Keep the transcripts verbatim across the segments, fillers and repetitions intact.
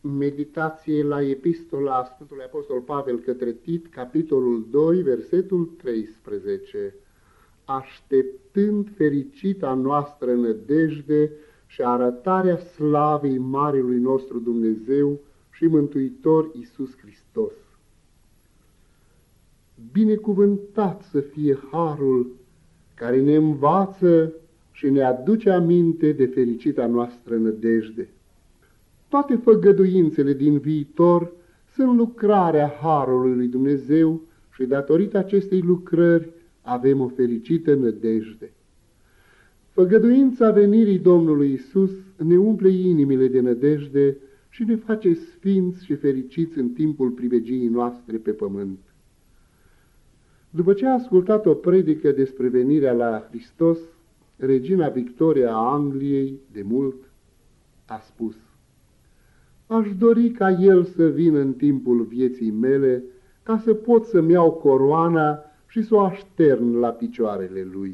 Meditație la Epistola Sfântului Apostol Pavel către Tit, capitolul doi, versetul treisprezece. Așteptând fericita noastră nădejde și arătarea slavei Marelui nostru Dumnezeu și Mântuitor Iisus Hristos. Binecuvântat să fie harul care ne învață și ne aduce aminte de fericita noastră nădejde. Toate făgăduințele din viitor sunt lucrarea harului lui Dumnezeu și datorită acestei lucrări avem o fericită nădejde. Făgăduința venirii Domnului Iisus ne umple inimile de nădejde și ne face sfinți și fericiți în timpul pribegiei noastre pe pământ. După ce a ascultat o predică despre venirea la Hristos, regina Victoria a Angliei, de mult, a spus: aș dori ca El să vină în timpul vieții mele, ca să pot să-mi iau coroana și să o aștern la picioarele Lui.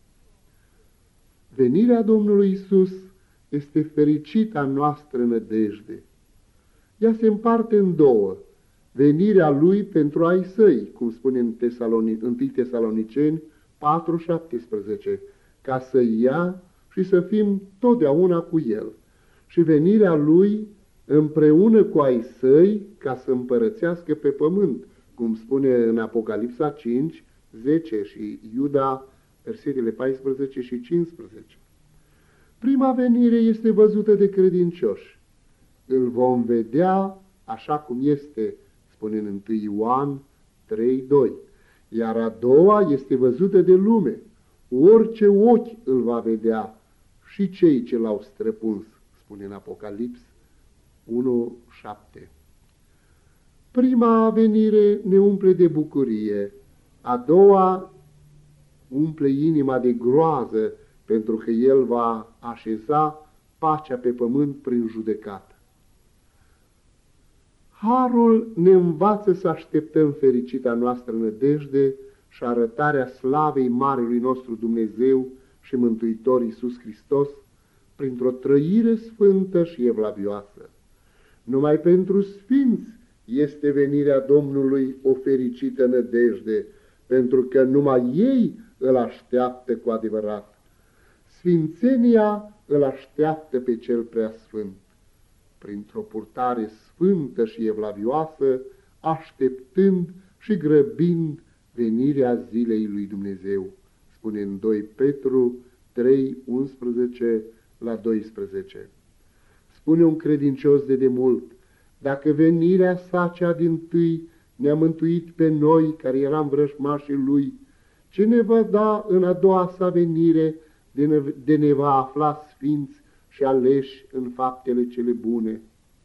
Venirea Domnului Iisus este fericita noastră nădejde. Ea se împarte în două: venirea Lui pentru ai Săi, cum spune în întâi Tesaloniceni patru șaptesprezece, ca să ia și să fim totdeauna cu El, și venirea Lui împreună cu ai Săi ca să împărățească pe pământ, cum spune în Apocalipsa cinci, zece și Iuda, versetele paisprezece și cincisprezece. Prima venire este văzută de credincioși. Îl vom vedea așa cum este, spune în întâi Ioan trei doi. Iar a doua este văzută de lume. Orice ochi îl va vedea, și cei ce l-au străpuns, spune în Apocalips unu șapte. Prima venire ne umple de bucurie, a doua umple inima de groază, pentru că El va așeza pacea pe pământ prin judecată. Harul ne învață să așteptăm fericita noastră nădejde și arătarea slavei Marelui nostru Dumnezeu și Mântuitor Iisus Hristos printr-o trăire sfântă și evlavioasă. Numai pentru sfinți este venirea Domnului o fericită nădejde, pentru că numai ei îl așteaptă cu adevărat. Sfințenia îl așteaptă pe cel preasfânt. Printr-o purtare sfântă și evlavioasă, așteptând și grăbind venirea zilei lui Dumnezeu, spune în doi Petru trei unsprezece la doisprezece. Spune un credincios de demult: dacă venirea sa cea dintâi ne-a mântuit pe noi, care eram vrăjmașii Lui, ce ne va da în a doua sa venire de ne, de ne va afla sfinți și aleși în faptele cele bune?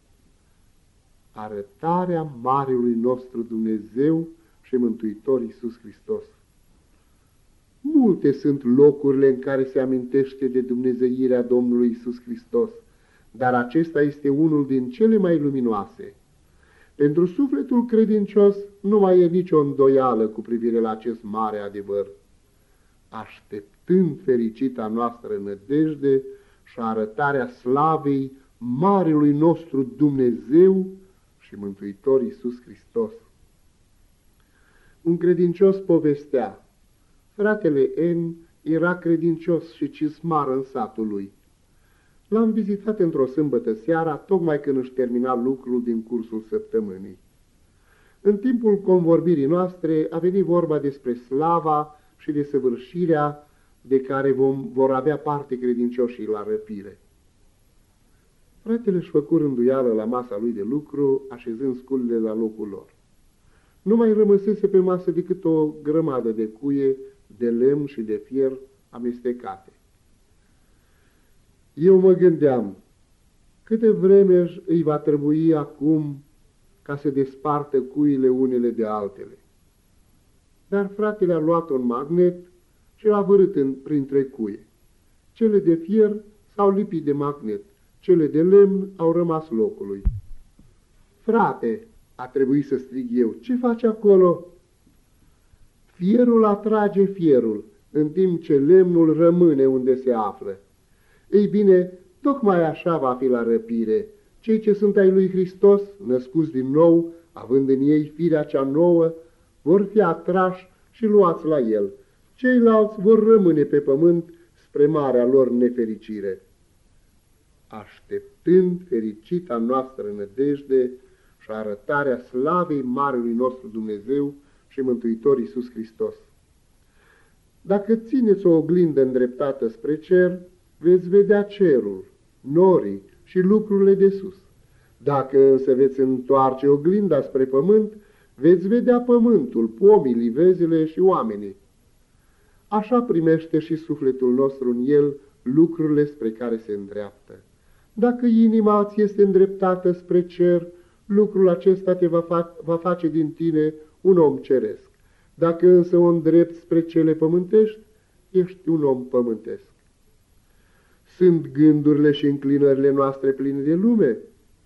Arătarea Marelui nostru Dumnezeu și Mântuitor Iisus Hristos. Multe sunt locurile în care se amintește de dumnezeirea Domnului Iisus Hristos, dar acesta este unul din cele mai luminoase. Pentru sufletul credincios nu mai e nicio îndoială cu privire la acest mare adevăr. Așteptând fericita noastră nădejde și arătarea slavei Marelui nostru Dumnezeu și Mântuitor Iisus Hristos. Un credincios povestea: fratele N era credincios și cismar în satul lui. L-am vizitat într-o sâmbătă seara, tocmai când își termina lucrul din cursul săptămânii. În timpul convorbirii noastre a venit vorba despre slava și desăvârșirea de care vom, vor avea parte credincioșii la răpire. Fratele își făcu rânduială la masa lui de lucru, așezând sculile la locul lor. Nu mai rămăsese pe masă decât o grămadă de cuie, de lemn și de fier amestecate. Eu mă gândeam, câte vreme îi va trebui acum ca să despartă cuile unele de altele. Dar fratele a luat un magnet și l-a vârât în, printre cuie. Cele de fier s-au lipit de magnet, cele de lemn au rămas locului. Frate, a trebuit să strig eu, ce faci acolo? Fierul atrage fierul, în timp ce lemnul rămâne unde se află. Ei bine, tocmai așa va fi la răpire. Cei ce sunt ai lui Hristos, născuți din nou, având în ei firea cea nouă, vor fi atrași și luați la el. Ceilalți vor rămâne pe pământ spre marea lor nefericire. Așteptând fericita noastră nădejde și arătarea slavei Marelui nostru Dumnezeu și Mântuitor Iisus Hristos. Dacă țineți o oglindă îndreptată spre cer, veți vedea cerul, norii și lucrurile de sus. Dacă însă veți întoarce oglinda spre pământ, veți vedea pământul, pomii, livezile și oamenii. Așa primește și sufletul nostru în el lucrurile spre care se îndreaptă. Dacă inima ți este îndreptată spre cer, lucrul acesta te va, fa va face din tine un om ceresc. Dacă însă o îndrepți spre cele pământești, ești un om pământesc. Sunt gândurile și înclinările noastre pline de lume?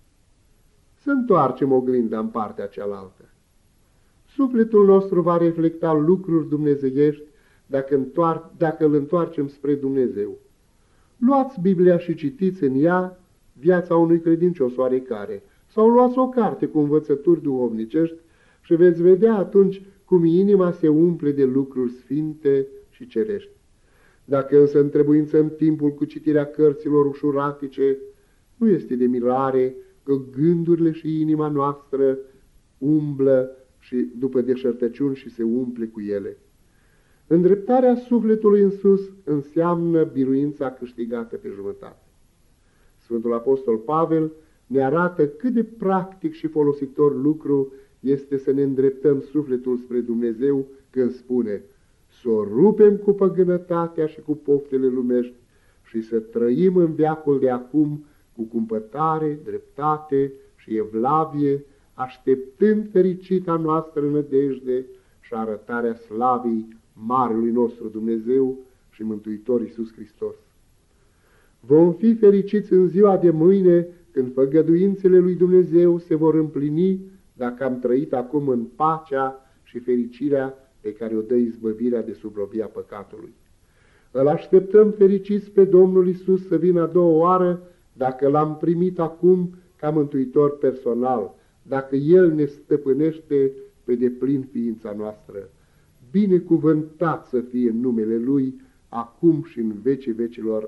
Să întoarcem oglinda în partea cealaltă. Sufletul nostru va reflecta lucruri dumnezeiești dacă, întoar dacă îl întoarcem spre Dumnezeu. Luați Biblia și citiți în ea viața unui credincios oarecare, sau luați o carte cu învățături duhovnicești și veți vedea atunci cum inima se umple de lucruri sfinte și cerești. Dacă însă întrebuințăm timpul cu citirea cărților ușuratice, nu este de mirare că gândurile și inima noastră umblă și după deșertăciuni și se umple cu ele. Îndreptarea sufletului în sus înseamnă biruința câștigată pe jumătate. Sfântul Apostol Pavel ne arată cât de practic și folositor lucru este să ne îndreptăm sufletul spre Dumnezeu când spune: să o rupem cu păgânătatea și cu poftele lumești și să trăim în veacul de acum cu cumpătare, dreptate și evlavie, așteptând fericita noastră nădejde și arătarea slavei Marelui nostru Dumnezeu și Mântuitor Iisus Hristos. Vom fi fericiți în ziua de mâine, când făgăduințele lui Dumnezeu se vor împlini, dacă am trăit acum în pacea și fericirea pe care o dă izbăvirea de sub robia păcatului. Îl așteptăm fericiți pe Domnul Iisus să vină a doua oară, dacă l-am primit acum ca mântuitor personal, dacă El ne stăpânește pe deplin ființa noastră. Binecuvântat să fie numele Lui, acum și în vecii vecilor.